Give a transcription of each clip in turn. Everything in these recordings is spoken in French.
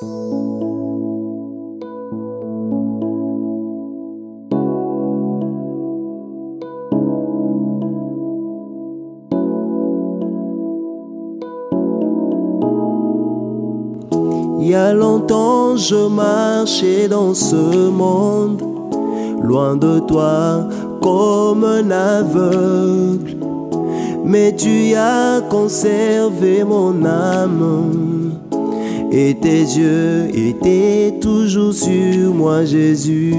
Il y a longtemps je marchais dans ce monde, loin de toi comme un aveugle. Mais tu as conservé mon âme, et tes yeux étaient toujours sur moi, Jésus,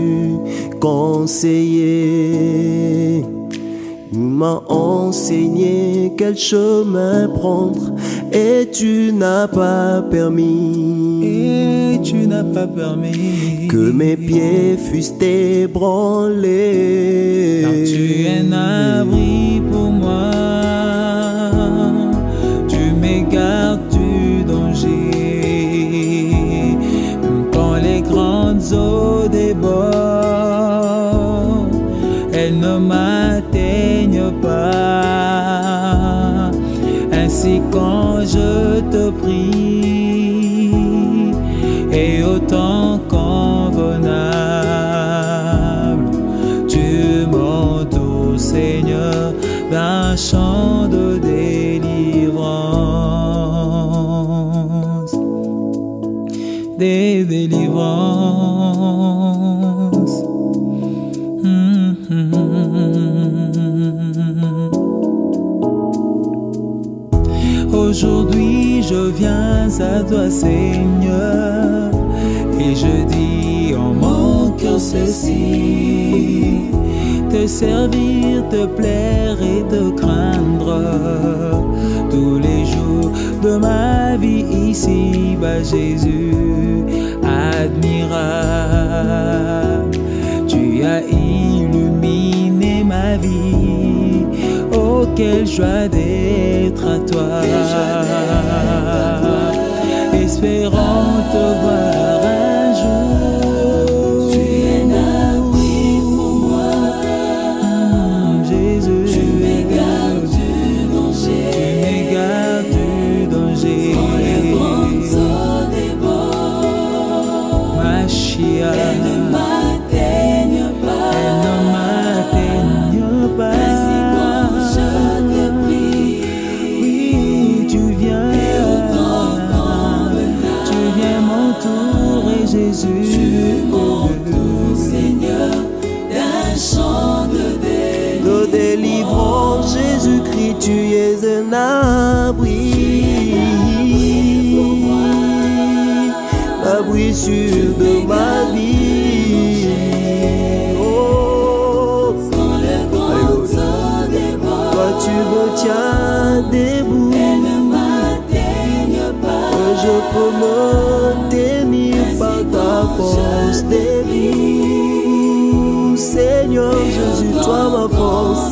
conseiller. Tu m'as enseigné quel chemin prendre, et tu n'as pas permis, que mes pieds fussent ébranlés. Car tu es un abri pour moi, tu m'égardes du danger. Même quand les grandes eaux débordent, elles ne m'atteignent pas. Ainsi quand je te prie, et au temps convenable, tu m'entoures, Seigneur, d'un chant de délivrance, des délivrances. Aujourd'hui je viens à toi, Seigneur, et je dis en mon cœur ceci: te servir, te plaire et te craindre tous les jours de ma vie ici-bas, Jésus admirable. Tu as illuminé ma vie, oh quelle joie d'être à toi, espérant te voir un jour. Tu es un abri pour moi, Jésus. tu m'égardes du danger. Tu m'égardes du danger. Quand les grandes eaux débordent, Mashiach, elles ne m'atteignent pas. elles ne m'atteignent pas. Ainsi quand je te prie, Oui, tu viens, et au temps convenable, tu viens m'entourer, Jésus. tu m'entoures, Seigneur, d'un chant de délivrance, Jésus-Christ, tu es un abri, l'abri sûr de ma vie. Oh, Quand le grand eaux déborde, toi tu me tiens debout, elles ne m'atteignent pas. je peux me tenir par ta force divine. Seigneur Jésus, toi ma force,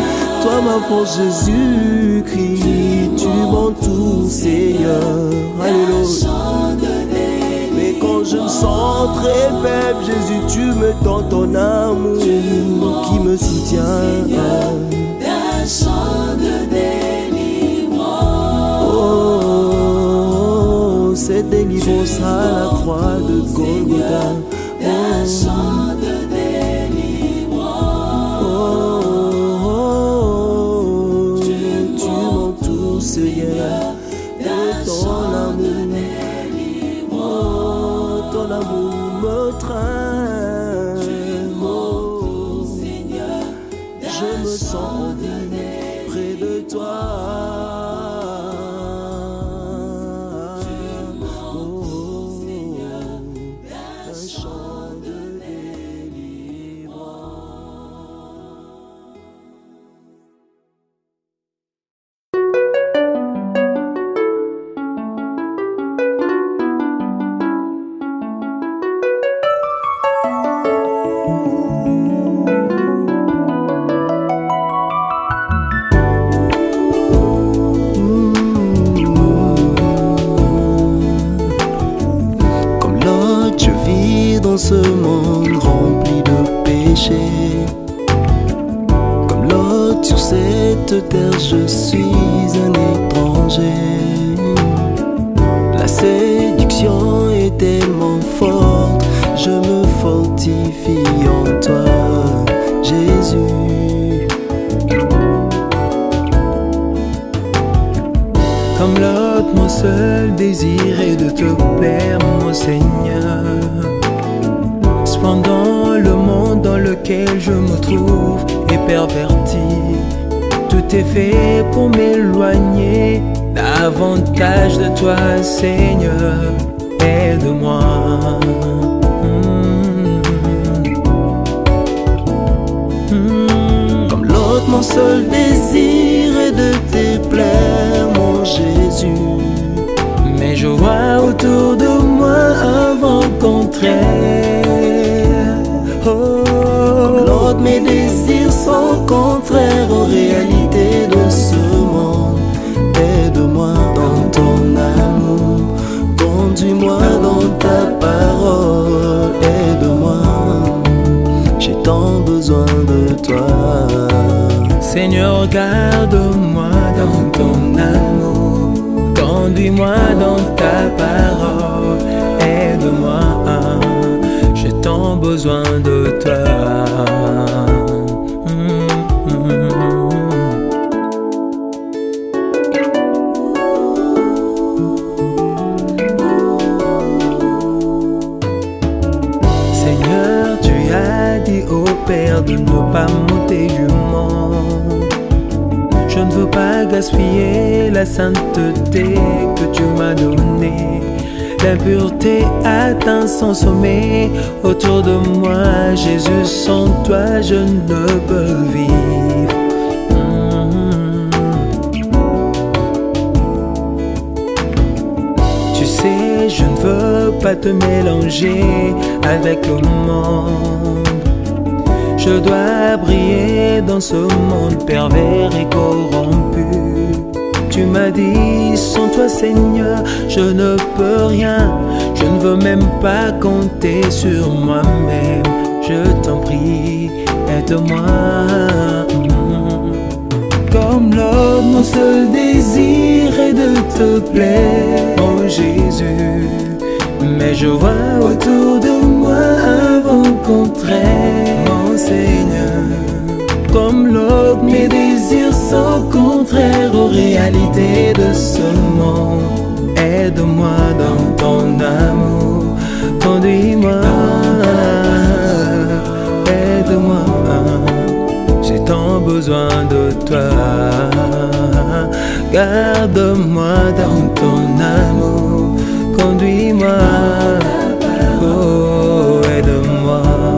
Jésus-Christ, tu m'entoures, Seigneur. Alléluia. Mais quand je me sens très faible, Jésus, tu me donnes ton amour qui me soutient. D'un chant de délivrance, Oh, cette délivrance à la croix de Golgotha. d'un chant de délivrance, Tu m'entoures, Seigneur, d'un ton chant de amour, délivrance. ton amour me traîne. Seigneur, Je me sens en vie près de toi. Un chant de dans ce monde rempli de péchés. Comme l'autre sur cette terre, je suis un étranger. La séduction était l'autre, mon seul désir est de te plaire, mon Seigneur. Cependant, le monde dans lequel je me trouve est perverti. Tout est fait pour m'éloigner davantage de toi, Seigneur. Aide-moi. Comme l'autre, mon seul désir est de te plaire, mon Jésus. Mais je vois autour de moi un vent contraire. Comme l'autre, mes désirs sont contraires aux réalités de ce monde. Aide-moi dans ton amour, conduis-moi dans ta parole. Aide-moi, j'ai tant besoin de toi. Seigneur, garde-moi dans ton amour, conduis-moi dans ta parole. Aide-moi, j'ai tant besoin de toi. Seigneur, tu as dit au Père de ne pas m'ôter du monde. Je ne veux pas gaspiller la sainteté que tu m'as donnée. L'impureté atteint son sommet autour de moi. Jésus, sans toi, je ne peux vivre. Tu sais, je ne veux pas te mélanger avec le monde. Je dois briller dans ce monde pervers et corrompu. Tu m'as dit, sans toi Seigneur, je ne peux rien. Je ne veux même pas compter sur moi-même. Je t'en prie, aide-moi. Comme l'autre, mon seul désir est de te plaire, oh Jésus. Mais je vois autour de moi un vent contraire, mon Seigneur. Comme l'autre, mes désirs sont contraires aux réalités de ce monde. Aide-moi dans ton amour, conduis-moi. Aide-moi, j'ai tant besoin de toi. Garde-moi dans ton amour, conduis-moi. Oh, aide-moi.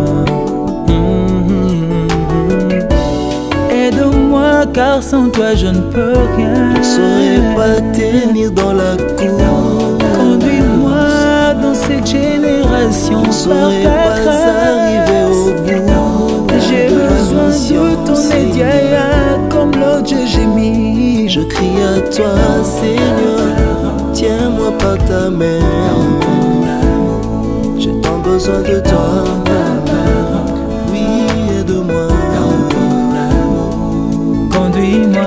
Aide-moi, car sans toi je ne peux rien. Je ne saurais pas tenir dans la cour. Conduis-moi dans cette génération. Je ne saurais pas arriver au bout. J'ai besoin de ton aide, comme l'autre je gémis. Je crie à toi, Seigneur, tiens-moi par ta main. J'ai tant besoin de toi. Oui, aide-moi. Conduis-moi.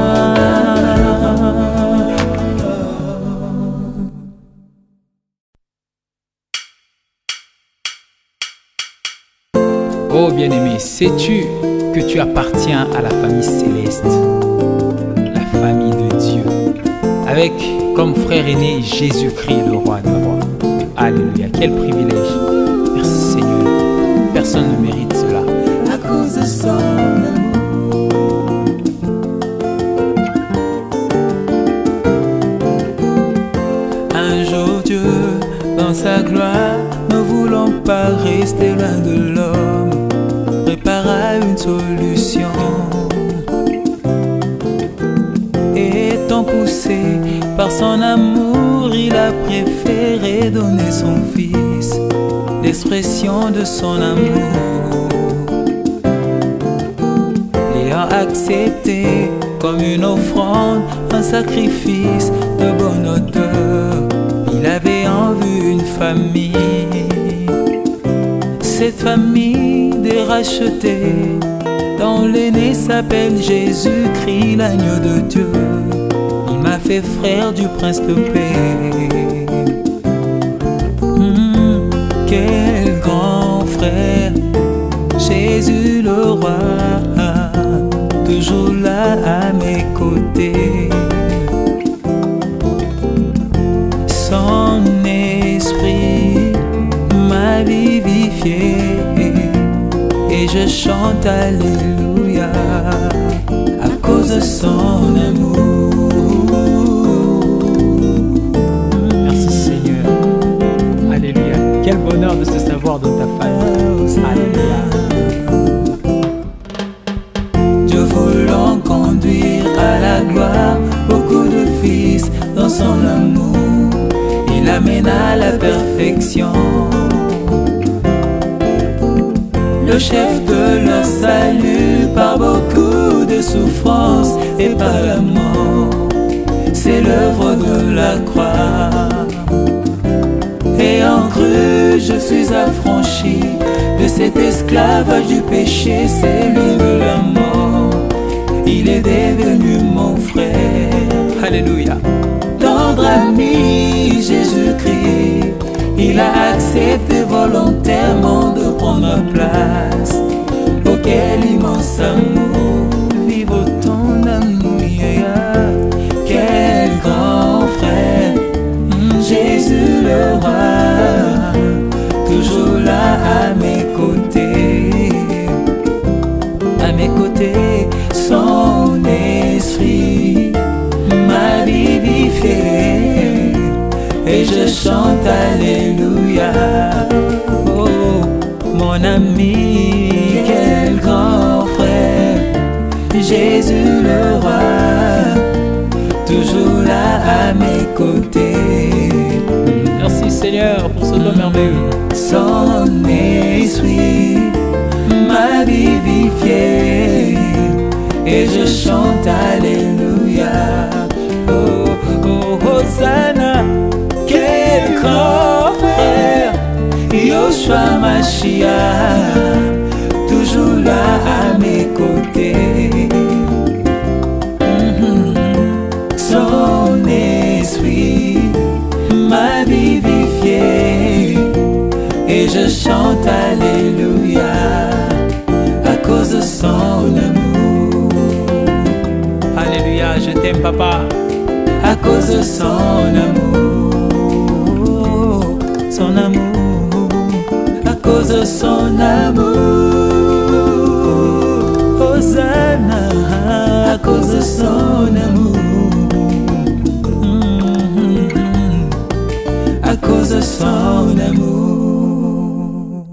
Oh bien-aimé, sais-tu que tu appartiens à la famille céleste, la famille de Dieu, avec comme frère aîné Jésus-Christ, le roi des rois. Alléluia, quel privilège. Merci Seigneur, personne ne mérite cela. À cause de son amour. Un jour Dieu, dans sa gloire, ne voulant pas rester loin de l'homme, prépara une solution. Étant poussé par son amour, il a préféré donner son fils, l'expression de son amour. L'ayant accepté comme une offrande, un sacrifice de bonne odeur, il avait en vue une famille. Cette famille des rachetés, dont l'aîné s'appelle Jésus-Christ, l'agneau de Dieu. Il m'a fait frère du prince de paix. Quel grand frère, Jésus le roi, toujours là à mes côtés. je chante alléluia à cause de son amour. Merci Seigneur. Alléluia. Quel bonheur de se savoir dans ta famille. Alléluia. Dieu voulant conduire à la gloire beaucoup de fils dans son amour, il amène à la perfection. Le chef de leur salut par beaucoup de souffrances et par la mort, c'est l'œuvre de la croix. Ayant cru, je suis affranchi de cet esclavage du péché, celui de la mort. Il est devenu mon frère. Alléluia. Tendre ami Jésus-Christ, il a accepté volontairement de prendre ma place. Oh, quel immense amour, vive ton amour, yeah. Quel grand frère, Jésus le roi, toujours là à mes côtés. À mes côtés, son esprit m'a vivifié et je chante alléluia. Oh, mon ami, quel grand frère, Jésus le roi, toujours là à mes côtés. Merci Seigneur pour ce don merveilleux. Son esprit m'a vivifié et je chante alléluia. Oh, oh, Hosanna, quel grand frère, Yoshua Mashiach, toujours là à mes côtés. Son esprit m'a vivifié et je chante alléluia à cause de son amour. Alléluia, je t'aime papa. À cause de son amour, à cause de son amour. Hosanna, à cause de son amour, à cause de son amour.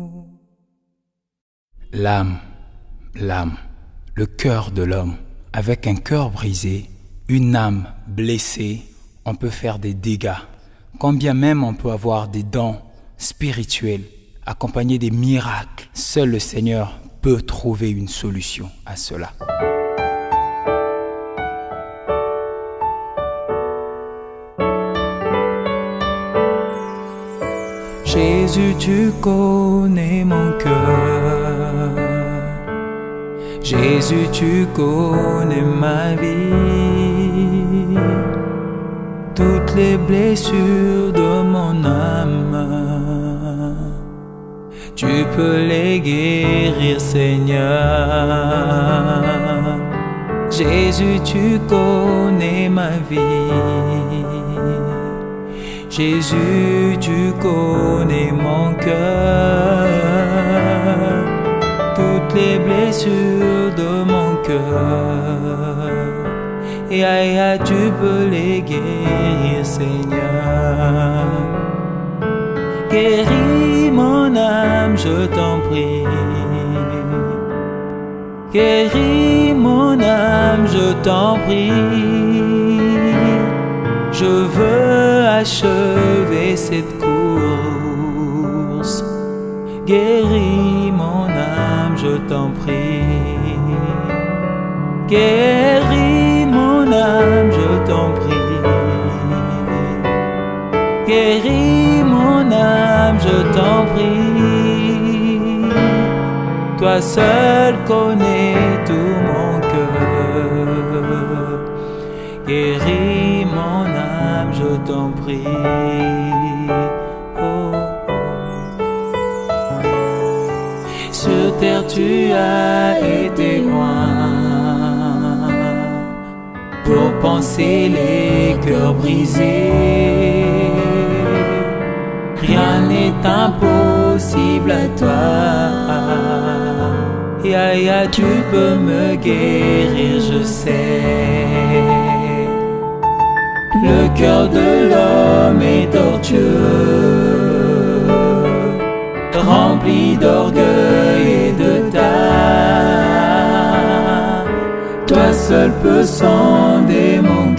L'âme, le cœur de l'homme. Avec un cœur brisé, une âme blessée, on peut faire des dégâts. Quand bien même on peut avoir des dons spirituels, accompagnés des miracles, seul le Seigneur peut trouver une solution à cela. Jésus, tu connais mon cœur. Jésus, tu connais ma vie. Toutes les blessures de mon âme, tu peux les guérir, Seigneur. Jésus, tu connais ma vie. Jésus, tu connais mon cœur. Toutes les blessures de mon cœur, et aïe, tu peux les guérir, Seigneur. Guéris mon âme, je t'en prie. Guéris mon âme, je t'en prie. Je veux achever cette course. Guéris mon âme, je t'en prie. Guéris mon âme, je t'en prie. Guéris mon âme, je t'en prie. Toi seul connais tout mon cœur. Guéris mon âme, je t'en prie. Oh. Sur terre tu as été loin pour penser les cœurs brisés. Rien n'est impossible à toi. Ya, tu peux me guérir, je sais. Le cœur de l'homme est tortueux, rempli d'orgueil et de tard. Toi seul peux sonder mon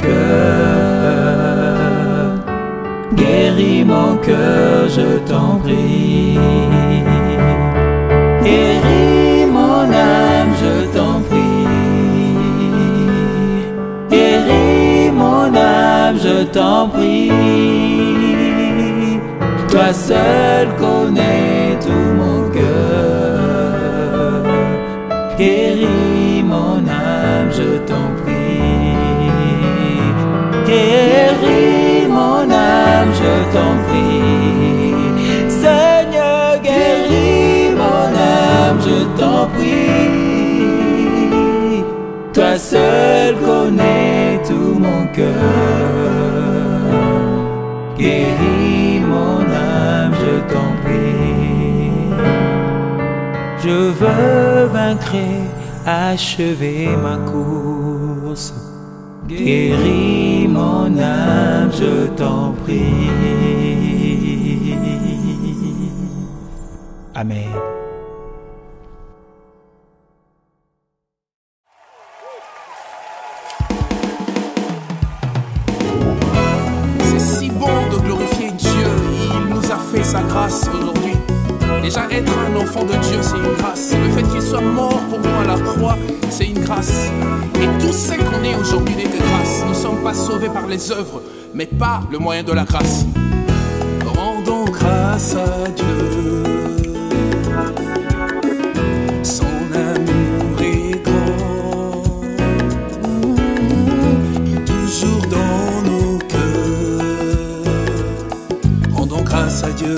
cœur. Guéris mon cœur, je t'en prie. Guéris mon âme, je t'en prie. Guéris mon âme, je t'en prie. Toi seul connais tout mon cœur. Guéris mon âme, je t'en prie. Guéris mon âme, je t'en prie. Seigneur, guéris mon âme, je t'en prie. Toi seul connais tout mon cœur. Guéris mon âme, je t'en prie. Je veux vaincre et achever ma course. Guéris mon âme, je t'en prie. Amen. C'est si bon de glorifier Dieu. Il nous a fait sa grâce aujourd'hui. Déjà être un enfant de Dieu, c'est une grâce. Le fait qu'il soit mort pour nous à la croix, c'est une grâce. Et tout ce qu'on est aujourd'hui n'est que grâce. Nous ne sommes pas sauvés par les œuvres, mais par le moyen de la grâce. Rendons grâce à Dieu. Son amour est grand, toujours dans nos cœurs. Rendons grâce à Dieu.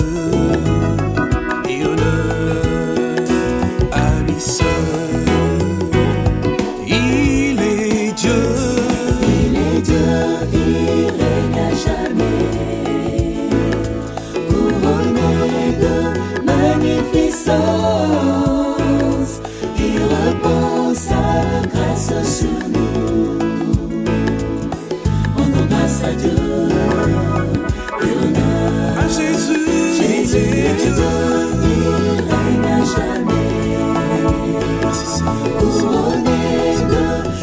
Il répand sa grâce sur nous. Rendons grâce à Dieu et honneur à Jésus. Jésus est Dieu, il règne à jamais. Couronné de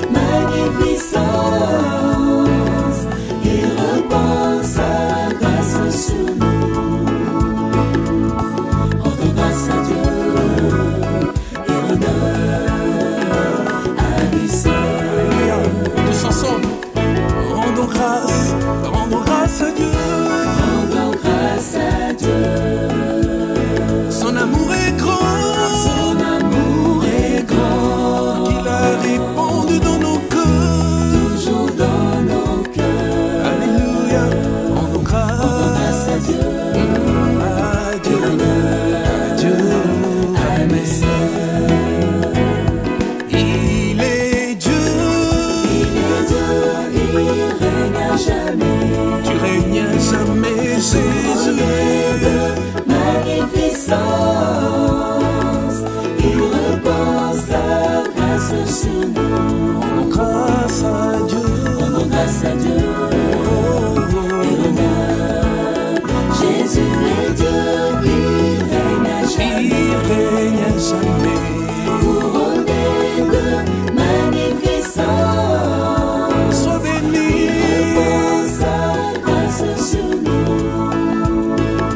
magnificence, il répand sa grâce sur nous. Rendons grâce à Dieu. Tous ensemble, rendons grâce à Dieu. Rendons grâce à Dieu. Son amour est grand, son amour est grand. qu'il a répandu dans nos cœurs, toujours dans nos cœurs. Alléluia, rendons grâce à Dieu, à Dieu, à Dieu, Amen. Il est Dieu, il règne à jamais. tu règnes à jamais, Jésus. De magnificence, il répand sa grâce sur nous. Rendons grâce à Dieu, Rendons grâce à Dieu et honneur. Jésus est Dieu, il règne à jamais. il règne à jamais. Couronné de magnificence, Sois béni, répand sa grâce sur nous.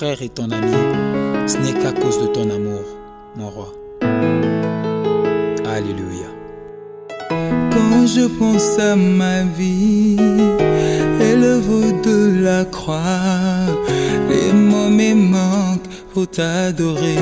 frère et ton ami, ce n'est qu'à cause de ton amour, mon roi. Alléluia. Quand je pense à ma vie et le vaut de la croix, les mots me manquent pour t'adorer.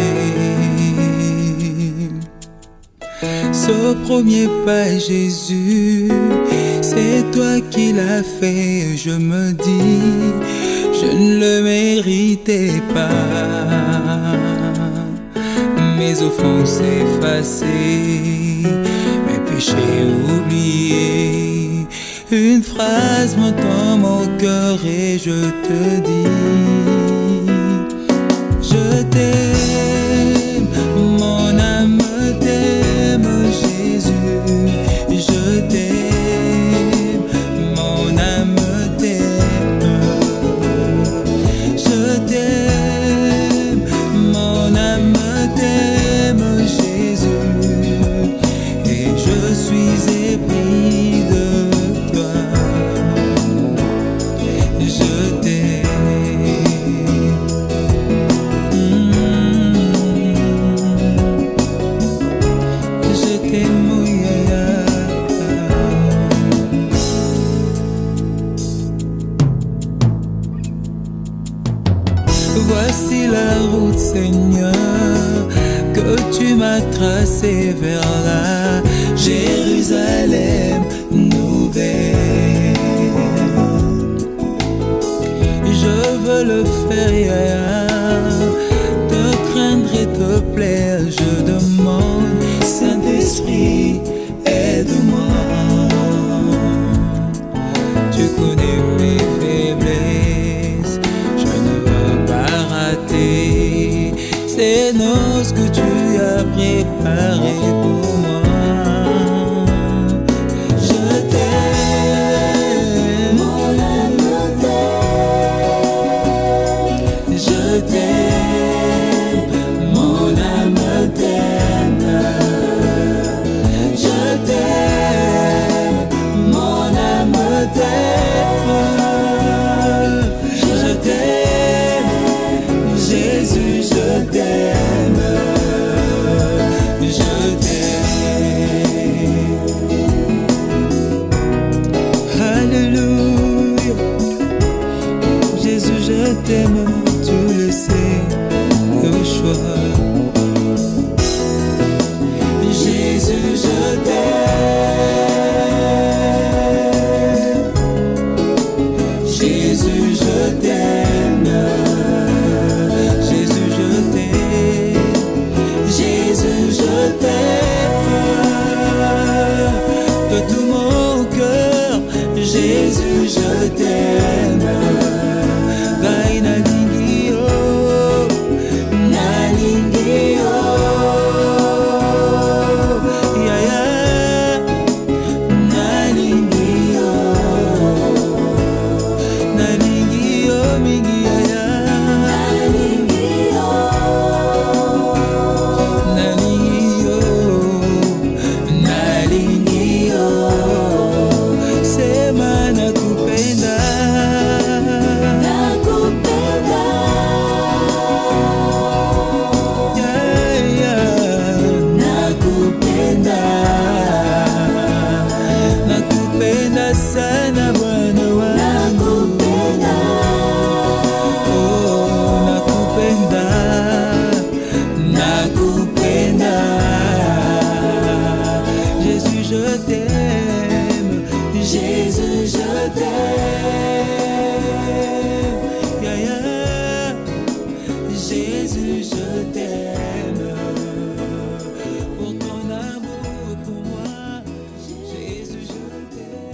Ce premier pas, Jésus, c'est toi qui l'as fait. Je me dis, je ne le méritais pas. Mes offenses effacées, mes péchés oubliés. Une phrase monte dans mon cœur et je te dis, je t'aime, mon âme t'aime, Jésus. Je t'aime, mon âme t'aime. Je t'aime, mon âme t'aime, Jésus. Et je suis épris de toi. Je t'aime. Je t'aime, oh yeah. Voici la route, Seigneur, que tu m'as tracée vers la Jérusalem nouvelle. Je veux le faire, yeah, te craindre et te plaire. Je demande, Saint-Esprit, aide-moi. Tu connais mes faiblesses, je ne veux pas rater ces noces que tu as préparées pour moi. Je t'aime, Mon âme t'aime. je t'aime, mon âme t'aime. Je t'aime, mon âme t'aime. Je t'aime, Jésus, je t'aime. Je t'aime. Alléluia. Jésus, je t'aime, tu le sais, Yeshua. Jésus, je t'aime. Jésus, je t'aime. Jésus, je t'aime. Jésus, je t'aime. De tout mon cœur, Jésus, je t'aime. Gai nalingi oh, nalingi oh, yeah yeah, nalingi oh, nalingi oh, mingi yeah yeah, nalingi oh, nalingi oh, sema nakupenda. Nakupenda sana Bwana wangu. Oh, nakupenda, nakupenda. Jésus, je t'aime. Jésus, je t'aime. Yeah, yeah. Jésus, je t'aime. Pour ton amour pour moi, Jésus, je t'aime.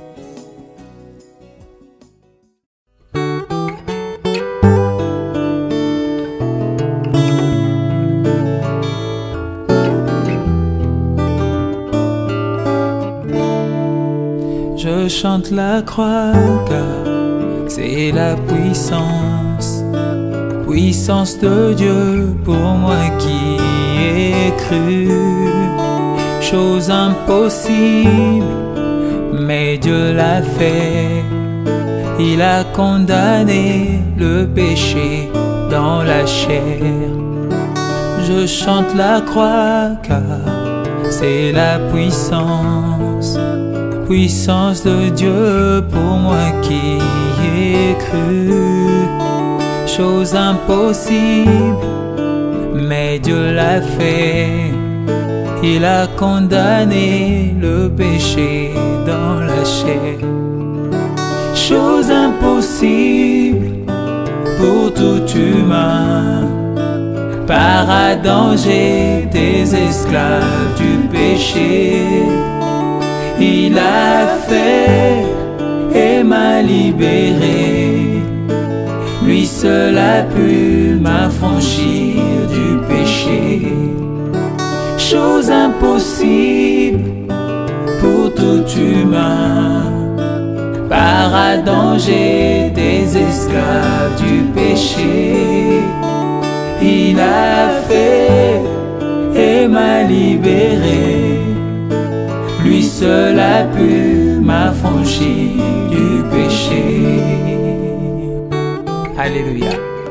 Je chante la croix car c'est la puissance, puissance de Dieu pour moi qui ai cru. Chose impossible, mais Dieu l'a fait. Il a condamné le péché dans la chair. Je chante la croix car c'est la puissance, puissance de Dieu pour moi qui ai cru. Chose impossible, mais Dieu l'a fait. Il a condamné le péché dans la chair. Chose impossible pour tout humain. Par Adam j'étais esclave du péché. Il a fait et m'a libéré. Lui seul a pu m'affranchir du péché. Chose impossible pour tout humain. Par Adam j'étais esclave du péché. Il a fait et m'a libéré. Lui seul a pu m'affranchir du péché. Alléluia.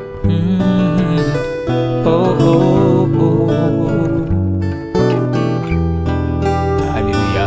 Oh, oh, oh. Alléluia.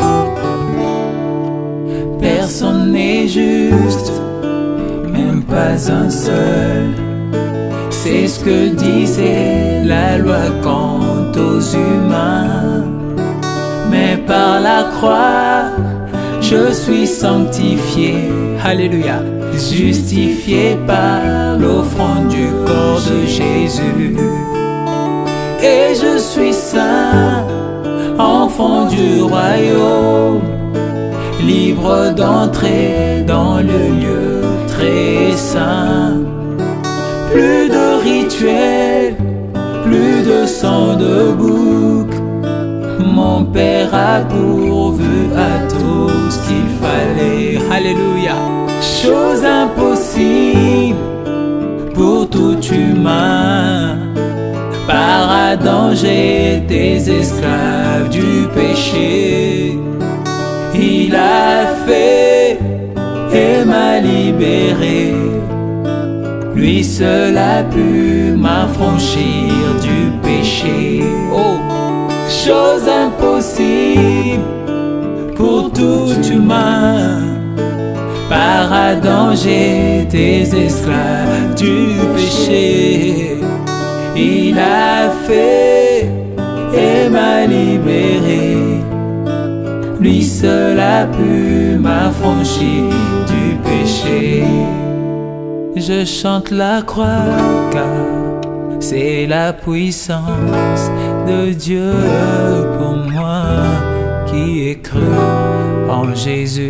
Personne n'est juste, même pas un seul. C'est ce que disait la loi quant aux humains. Mais par la croix, je suis sanctifié. Alléluia. Justifié par l'offrande du corps de Jésus. Et je suis saint, enfant du royaume, libre d'entrer dans le lieu très saint. Plus de rituels, plus de sang de bouc. Mon Père a pourvu à tout ce qu'il fallait. Alléluia. Chose impossible pour tout humain. Par Adam j'étais esclave du péché. Il a fait et m'a libéré. Lui seul a pu m'affranchir du péché. Oh, chose impossible pour tout humain. Par Adam j'étais esclave du péché. Il a fait et m'a libéré. Lui seul a pu m'affranchir du péché. Je chante la croix car c'est la puissance de Dieu pour moi qui ai cru en Jésus.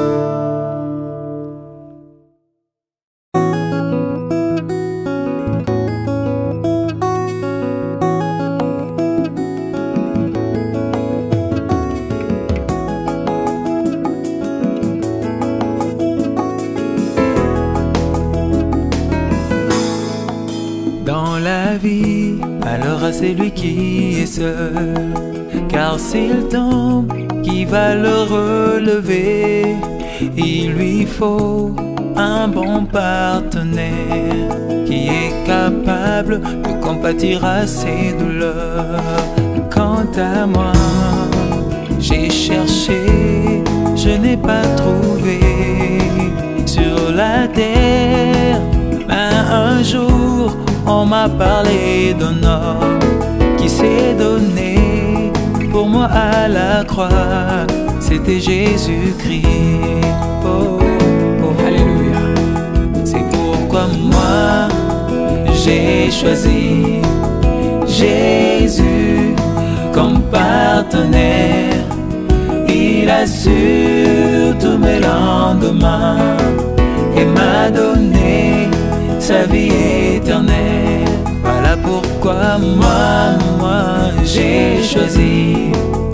Dans la vie, alors à celui qui est seul, car s'il tombe, qui va le relever? Il lui faut un bon partenaire qui est capable de compatir à ses douleurs. Quant à moi, j'ai cherché, je n'ai pas trouvé sur la terre, mais un jour on m'a parlé d'un homme qui s'est donné pour moi à la croix. C'était Jésus-Christ. Oh, oh, Alléluia. c'est pourquoi moi j'ai choisi Jésus comme partenaire. Il assure tous mes lendemains et m'a donné sa vie éternelle. Voilà pourquoi moi j'ai choisi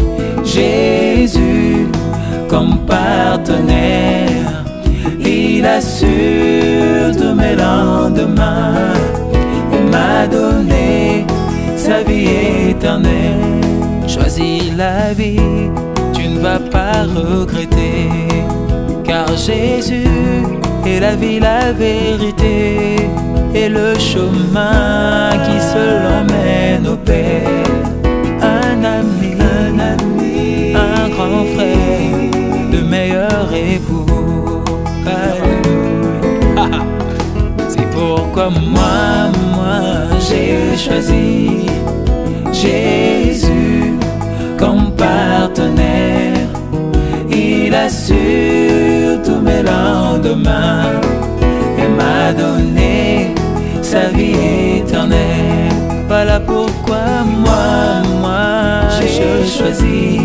Jésus comme partenaire. Il assure tous mes lendemains et m'a donné sa vie éternelle. Choisis la vie, tu ne vas pas regretter, car Jésus et la vie, la vérité et le chemin qui seul emmène au Père. Un ami, un grand frère, le meilleur époux. Alléluia. C'est pourquoi moi j'ai choisi Jésus comme partenaire. Il assure tous mes lendemains et m'a donné sa vie éternelle. Voilà pourquoi moi j'ai choisi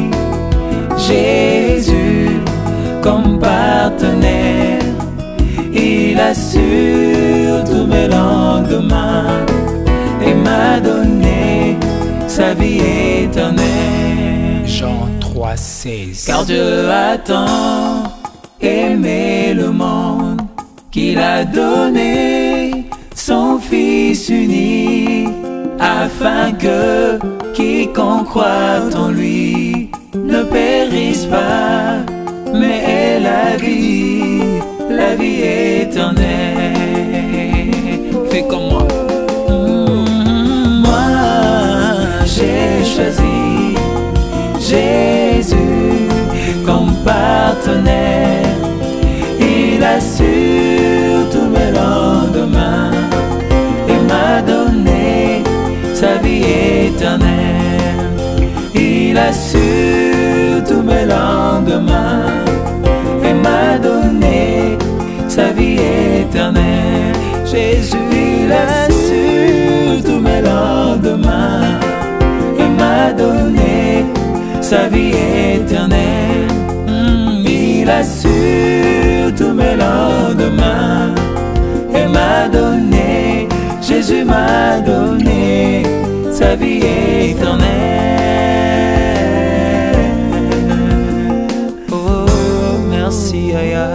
Jésus comme partenaire. Il assure tous mes lendemains et m'a donné sa vie éternelle. Jean 3,16. Car Dieu a tant aimé le monde qu'il a donné son Fils unique, afin que quiconque croit en lui ne périsse pas, mais ait la vie éternelle. Fais comme moi. Moi j'ai choisi Jésus comme partenaire. Il assure tous mes lendemains et m'a donné sa vie éternelle. Il assure tous mes lendemains et m'a donné sa vie éternelle. Jésus, il assure tous mes lendemains et m'a donné sa vie éternelle. Il assure tous mes lendemains et m'a donné, Jésus m'a donné sa vie éternelle. Oh, merci Aya.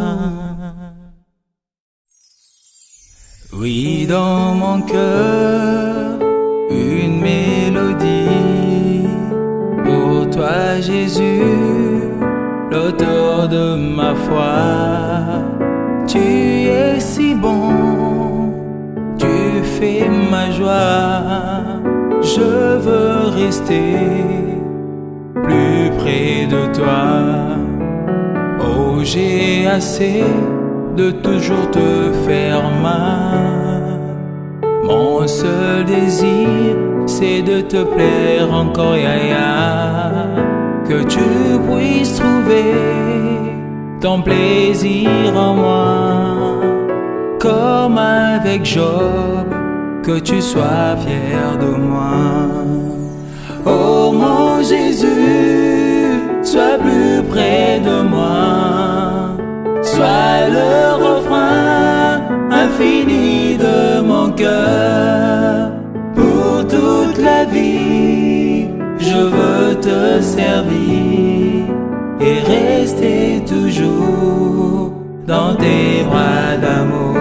Oui, dans mon cœur, une mélodie pour toi Jésus, l'auteur de ma foi. Tu es si bon, tu fais ma joie. Je veux rester plus près de toi. Oh, j'ai assez de toujours te faire mal. Mon seul désir, c'est de te plaire encore, Yaya. Que tu puisses trouver ton plaisir en moi, comme avec Job, que tu sois fier de moi. Oh mon Jésus, sois plus près de moi, sois le refrain infini de mon cœur. Pour toute la vie, je veux te servir et rester toujours dans tes bras d'amour.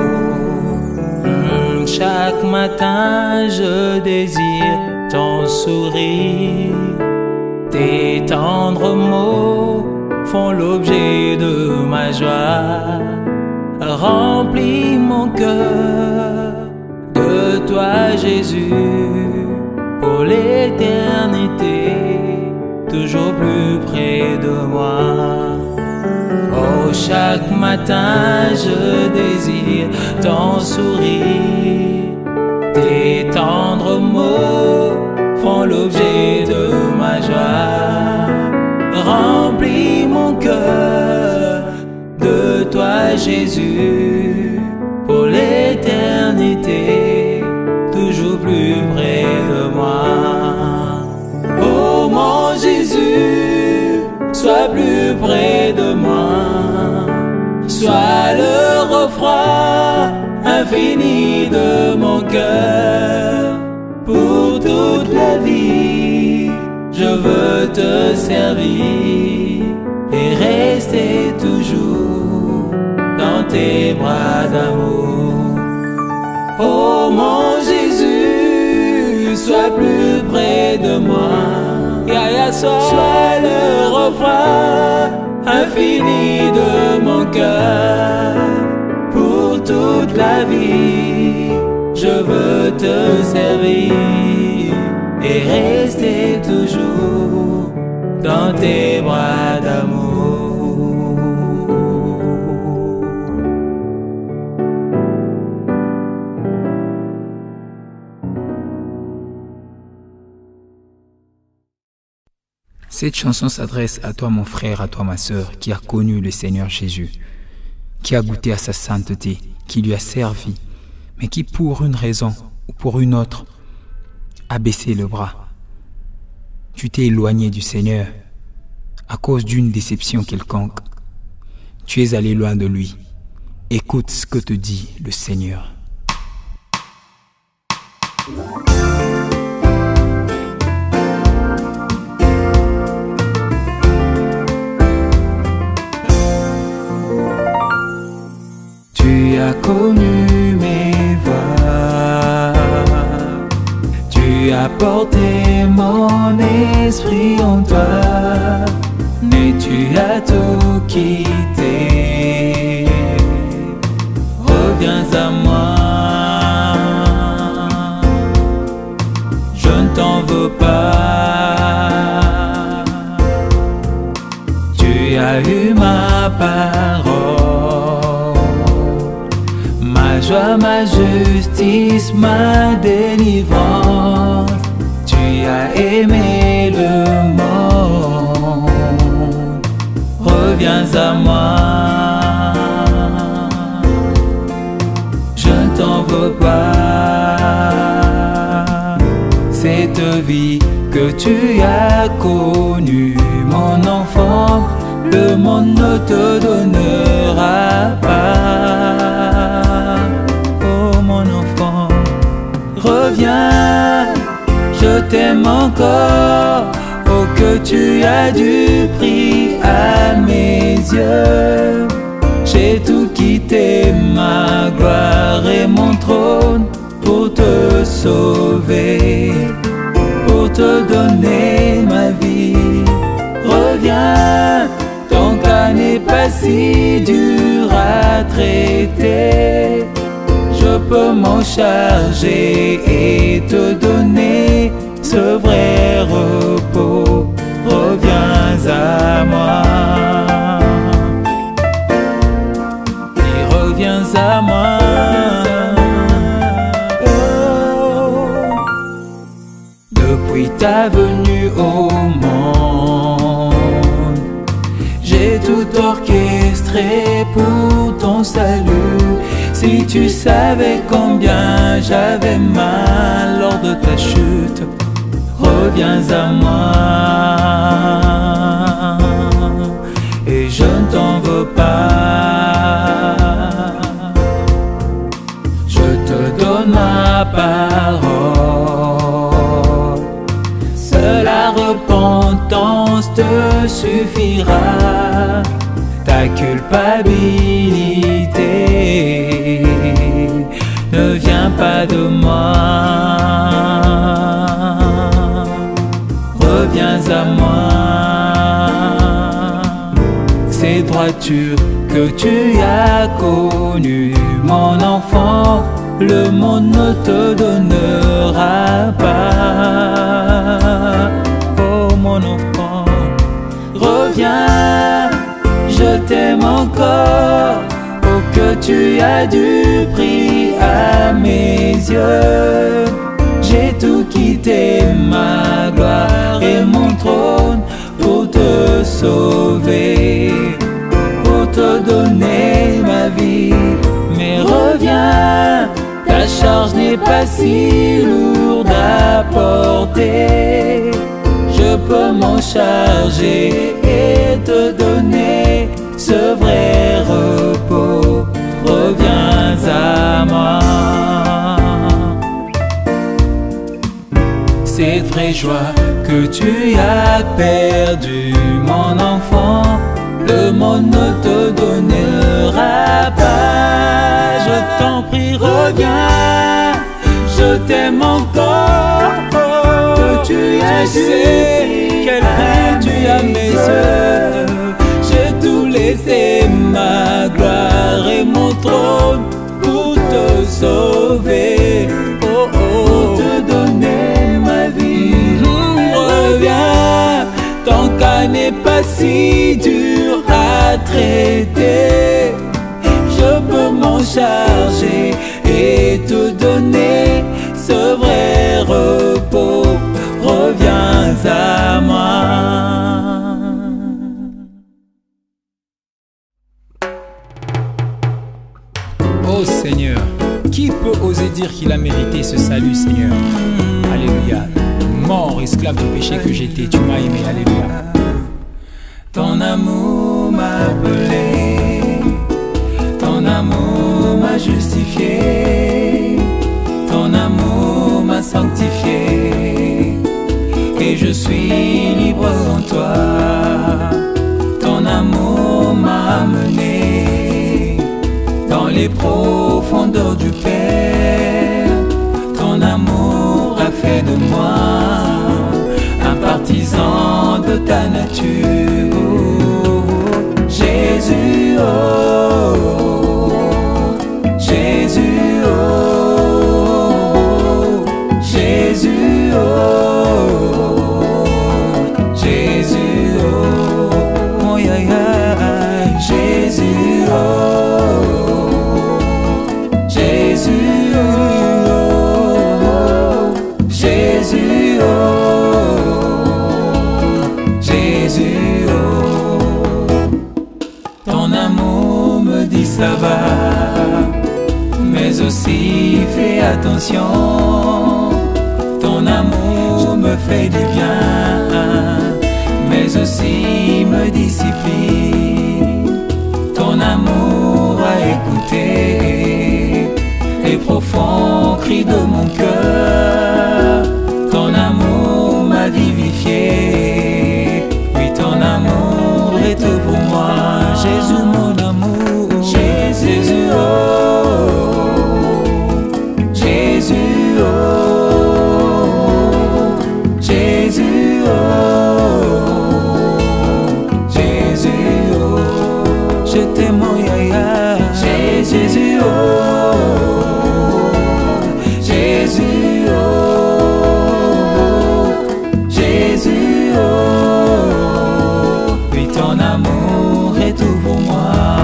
Chaque matin, je désire ton sourire. Tes tendres mots font l'objet de ma joie. Remplis mon cœur de toi, Jésus, pour l'éternité, toujours plus près de moi. Oh, chaque matin, je désire ton sourire. Tes tendres mots font l'objet de ma joie. Remplis mon cœur de toi, Jésus, pour l'éternité, toujours plus près de moi. Oh mon Jésus, sois plus près de moi, sois le refrain infini de mon cœur. Pour toute la vie, je veux te servir et rester toujours dans tes bras d'amour. Oh mon Jésus, sois plus près de moi, sois le refrain infini de mon cœur. toute la vie. Je veux te servir et rester toujours dans tes bras d'amour. Cette chanson s'adresse à toi mon frère, à toi ma sœur, qui a connu le Seigneur Jésus, qui a goûté à sa sainteté, qui lui a servi, mais qui pour une raison ou pour une autre a baissé le bras. Tu t'es éloigné du Seigneur à cause d'une déception quelconque. Tu es allé loin de lui. Écoute ce que te dit le Seigneur. Tu as connu mes voies, tu as porté mon esprit en toi, mais tu as tout quitté. Reviens à moi, je ne t'en veux pas. Tu as eu ma parole, ma joie, ma justice, ma délivrance. Tu as aimé le monde, reviens à moi, je ne t'en veux pas. Cette vie que tu as connue, mon enfant, le monde ne te donnera pas. Oh mon enfant, reviens, je t'aime encore. Oh que tu as du prix à mes yeux. J'ai tout quitté, ma gloire et mon trône, pour te sauver, pour te donner ma vie. Reviens, ton cas n'est pas si dur à traiter. Je peux m'en charger et te donner ce vrai repos. Reviens à moi et reviens à moi. Oh. Depuis ta venue au monde, j'ai tout orchestré pour ton salut. Si tu savais combien j'avais mal lors de ta chute, reviens à moi et je ne t'en veux pas. Je te donne ma parole, seule la repentance te suffira. Ta culpabilité ne vient pas de moi. Reviens à moi. Ces droitures que tu as connues, mon enfant, le monde ne te donnera pas. Oh mon enfant, reviens, je t'aime encore. Oh que tu as du prix à mes yeux. J'ai tout quitté, ma gloire et mon trône, pour te sauver, pour te donner ma vie. Mais reviens, ta charge n'est pas si lourde à porter. Je peux m'en charger et te donner ce vrai repos. Reviens à moi. Cette vraie joie que tu as perdue, mon enfant, le monde ne te donnera pas. Je t'en prie, reviens, je t'aime encore. Que tu as su quel prix tu as mes yeux. J'ai tout laissé, ma gloire et mon trône, pour sauver, pour te donner ma vie. Reviens, ton cas n'est pas si dur à traiter. Je peux m'en charger et te donner ce vrai repos. Reviens à moi. Oh Seigneur, qui peut oser dire qu'il a mérité ce salut, Seigneur? Alléluia. Mort, esclave du péché que j'étais, tu m'as aimé. Alléluia. Ton amour m'a appelé, ton amour m'a justifié, ton amour m'a sanctifié, et je suis libre en toi. Ton amour m'a amené dans les profondeurs du Père. Ton amour a fait de moi un partisan de ta nature. Jésus, oh, Jésus, oh, Jésus, oh, Jésus, oh, oh, yeah, yeah. Jésus, oh, Jésus, oh, Jésus, oh, Jésus, oh. Ton amour me dit ça va, mais aussi fais attention. Ton amour me fait du bien, mais aussi me discipline. Ton amour a écouté les profonds cris de mon cœur. Ton amour m'a vivifié. Oui, ton amour est tout pour moi. Jésus, mon amour. Jésus, oh, Jésus, oh, Jésus, oh, Jésus, oh, je t'aime, mon yaya. Jésus, oh, Jésus, oh, Jésus, oh, oui, ton amour est tout pour moi.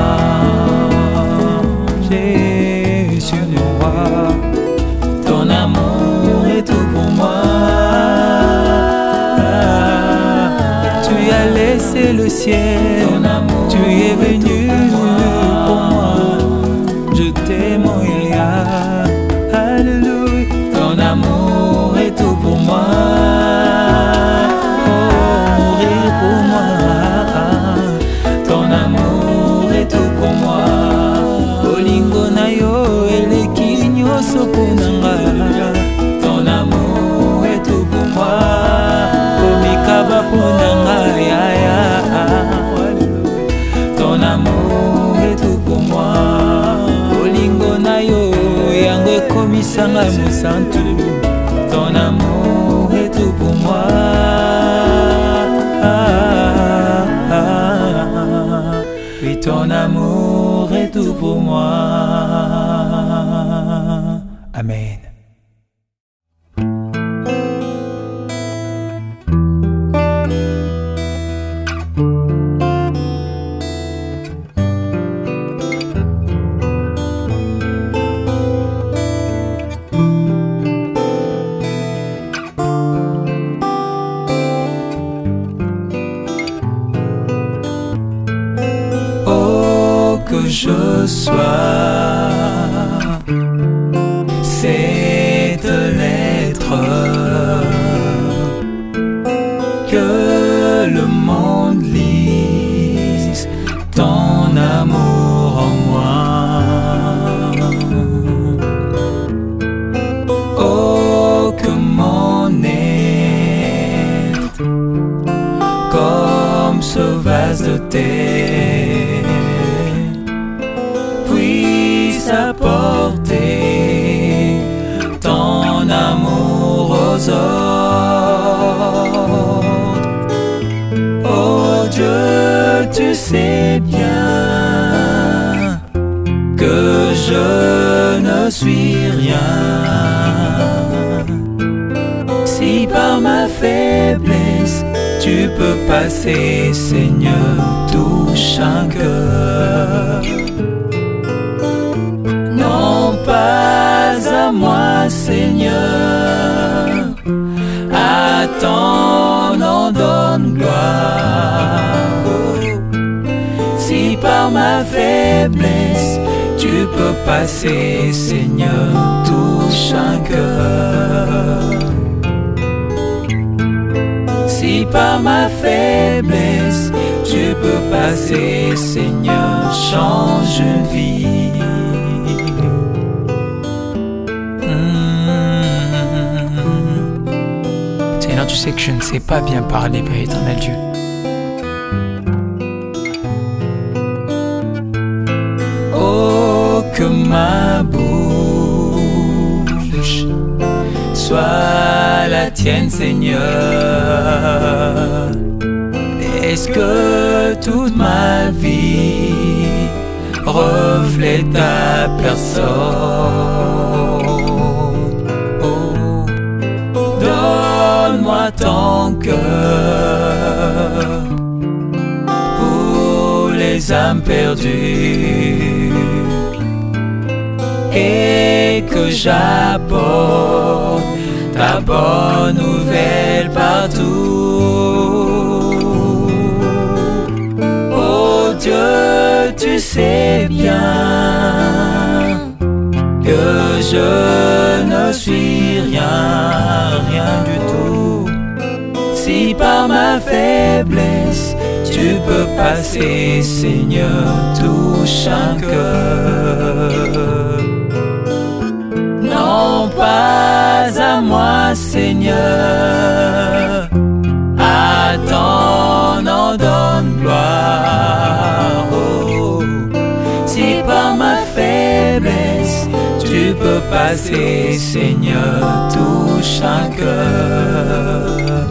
Jésus le roi, ton amour est tout pour moi. Tu as laissé le ciel, ton amour, tu es venu pour moi. Je t'aime, mon yaya. Alléluia. Ton amour est tout pour moi. Mourir pour moi. Ton amour est tout pour moi. Olingo na yo eleki nyonso ponanga. Ton amour est tout pour moi. Komikaba ponanga yaya. Ton amour est tout pour moi. Olingo na yo yango ekomisanga mosantu. Ton amour est tout pour moi. Oui, ton amour est tout pour moi. Amen. Que je sois cette lettre, que le monde lise ton amour en moi. Oh, que mon être, comme ce vase de terre, apporter ton amour aux autres. Oh Dieu, tu sais bien que je ne suis rien. Si par ma faiblesse tu peux passer, Seigneur, touche un cœur. Non pas à moi, Seigneur, à ton nom donne gloire. Si par ma faiblesse tu peux passer, Seigneur, touche un cœur. Si par ma faiblesse tu peux passer, Seigneur, change une vie. Seigneur, tu sais que je ne sais pas bien parler, Père éternel Dieu. Oh, que ma bouche soit la tienne, Seigneur. Est-ce que toute ma vie reflète ta personne? Oh, donne-moi ton cœur pour les âmes perdues, et que j'apporte ta bonne nouvelle partout. Oh Dieu, tu sais bien que je ne suis rien du tout. Si par ma faiblesse tu peux passer, Seigneur, touche un cœur. Non pas à moi, Seigneur, à ton nom donne gloire. Oh, si par ma faiblesse tu peux passer, Seigneur, touche un cœur.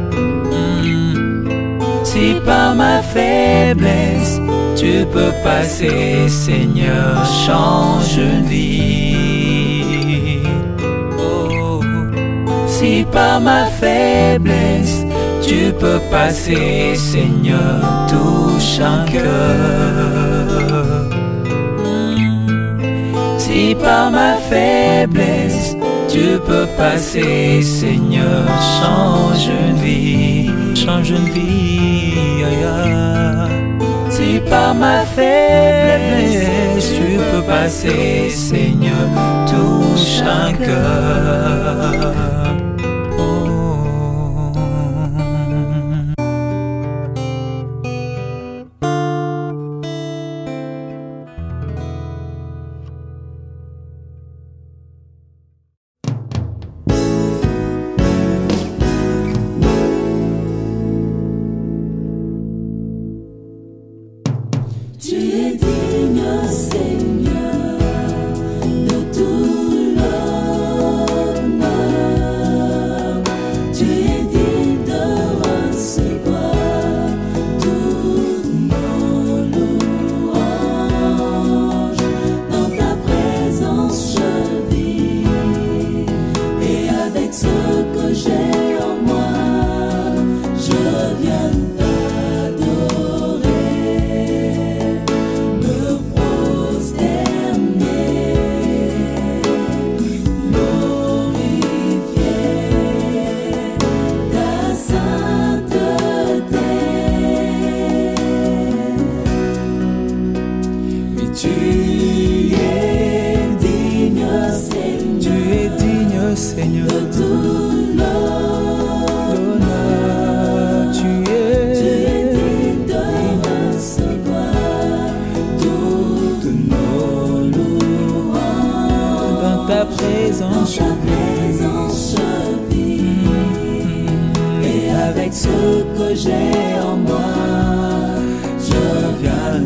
Si par ma faiblesse tu peux passer, Seigneur, change une vie. Oh, si par ma faiblesse tu peux passer, Seigneur, touche un cœur. Si par ma faiblesse tu peux passer, Seigneur, change une vie, change une vie. Aïe, aïe. Si par ma faiblesse tu peux passer, Seigneur, touche un cœur. Tu es digne, Seigneur, de tout l'honneur. Tu es digne de recevoir toutes nos louanges. Dans ta présence je vis, et avec ce que j'ai en moi, je viens Seigneur, de tout l'honneur. Tu es digne de recevoir toutes nos louanges. dans ta présence je vis, et avec ce que j'ai en moi, je viens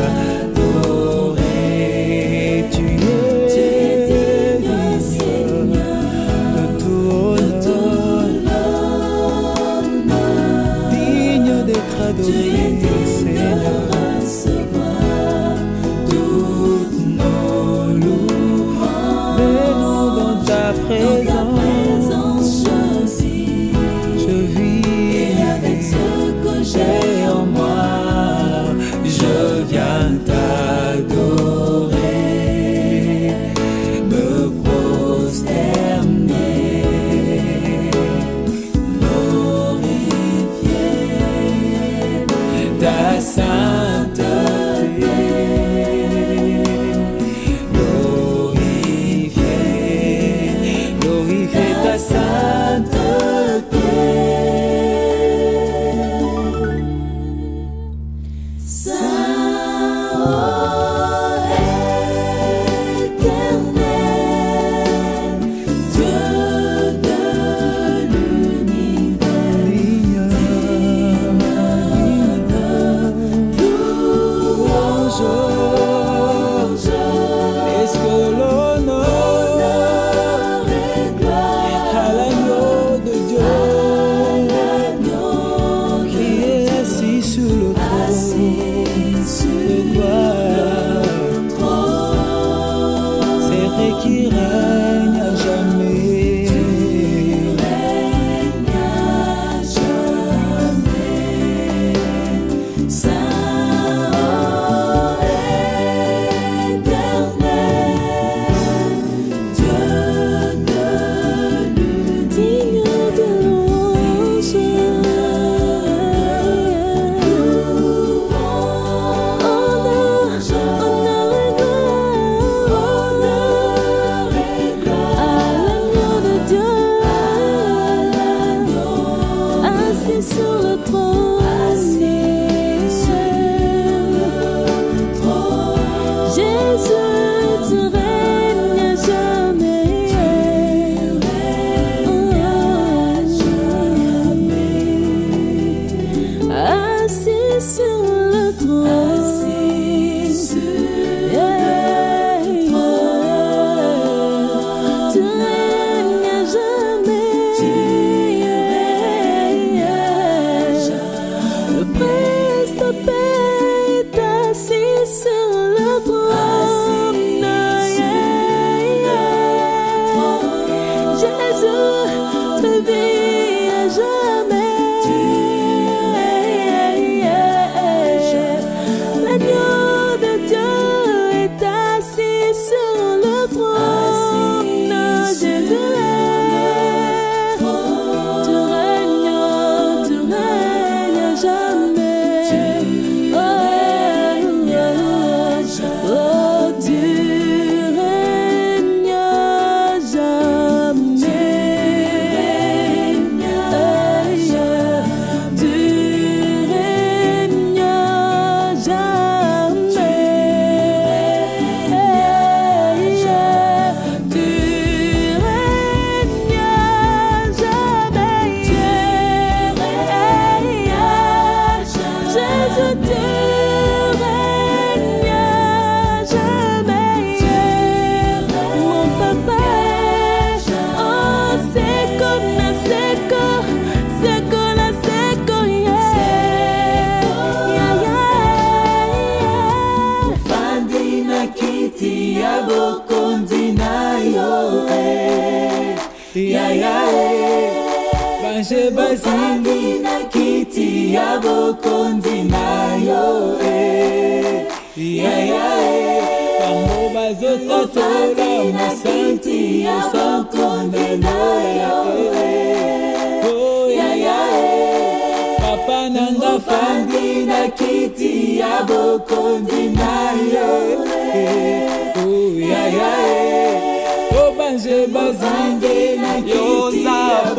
t'adorer. Tu es digne, Seigneur, de tout l'honneur. digne d'être Tu es adoré, digne Seigneur. de recevoir toutes nos louanges. ta sainteté. Glorifier ta sainteté. Qui règne à jamais. Tu règnes à jamais. Saint éternel, Dieu de l'univers, digne de louange. Sur le trône, Jésus, tu règnes à jamais. Assis sur le trône, tu règnes à jamais. Le Prince de paix est assis sur le trône. Jésus te vit à jamais. L'agneau de Dieu est assis sur le trône. Jésus, tu règnes à jamais. Oh, tu règnes à jamais. Tu règnes à jamais. Tu règnes à jamais. Jésus, tu règnes à jamais. Mon papa, oh, c'est qu'on a Fandina kiti ya bokondina yo, Banche Fandina kiti ya bokondina yo, Pambo bazota tola mosanti ya bokondina yo. Oh Papa nanga Fandina kiti ya bokondina yo, Oh Banche bazinde na kiti ya